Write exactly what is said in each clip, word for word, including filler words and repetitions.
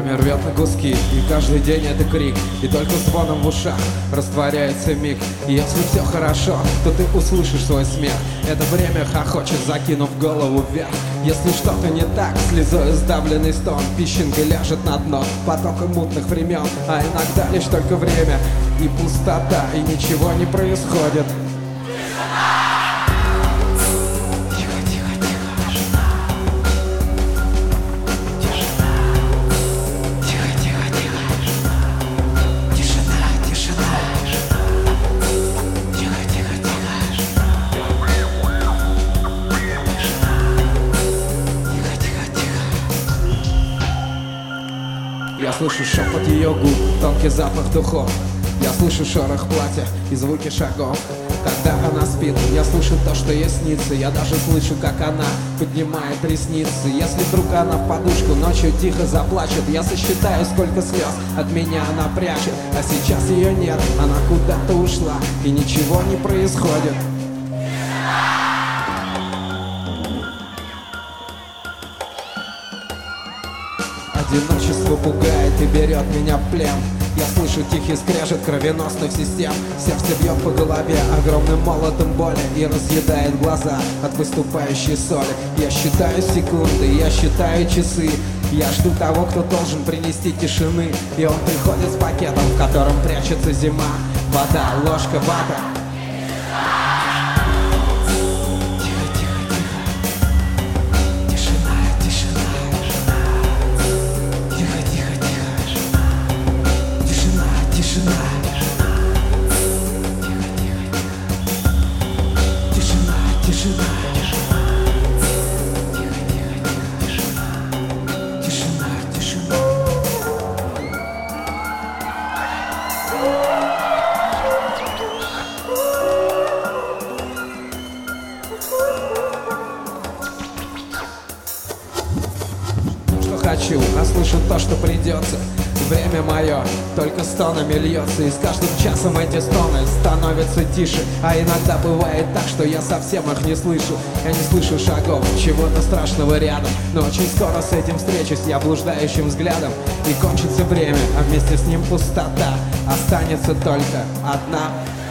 Время рвет на куски, и каждый день это крик. И только звоном в ушах растворяется миг. И если все хорошо, то ты услышишь свой смех. Это время хохочет, закинув голову вверх. Если что-то не так, слезой сдавленный стон песчинкой ляжет на дно потоком мутных времен. А иногда лишь только время и пустота, и ничего не происходит. Я слышу шепот ее губ, тонкий запах духов. Я слышу шорох платья и звуки шагов. Когда она спит, я слышу то, что ей снится. Я даже слышу, как она поднимает ресницы. Если вдруг она в подушку ночью тихо заплачет, я сосчитаю, сколько слез от меня она прячет. А сейчас ее нет, она куда-то ушла, и ничего не происходит. Одиночество пугает и берет меня в плен. Я слышу тихий скрежет кровеносных систем. Сердце бьет по голове огромным молотом боли и разъедает глаза от выступающей соли. Я считаю секунды, я считаю часы. Я жду того, кто должен принести тишины. И он приходит с пакетом, в котором прячется зима. Вода, ложка, вата. Хочу, а слышу то, что придется. Время мое только стонами льется. И с каждым часом эти стоны становятся тише. А иногда бывает так, что я совсем их не слышу. Я не слышу шагов, чего-то страшного рядом. Но очень скоро с этим встречусь я блуждающим взглядом. И кончится время, а вместе с ним пустота. Останется только одна.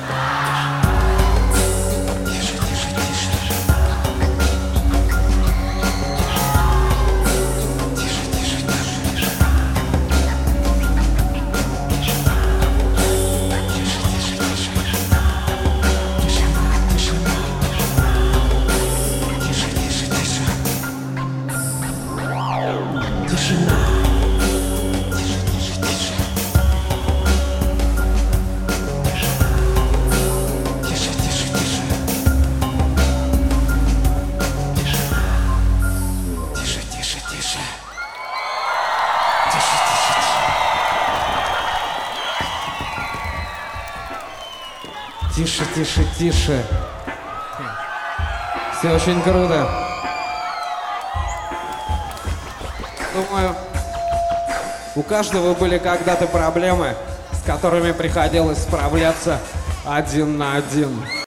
Тишина. Тише, тише, тише. Тише, тише, тише. Тишина. Тише, тише, тише. Тише, тише, тише. Тише, тише, тише. Все очень круто. Думаю, у каждого были когда-то проблемы, с которыми приходилось справляться один на один.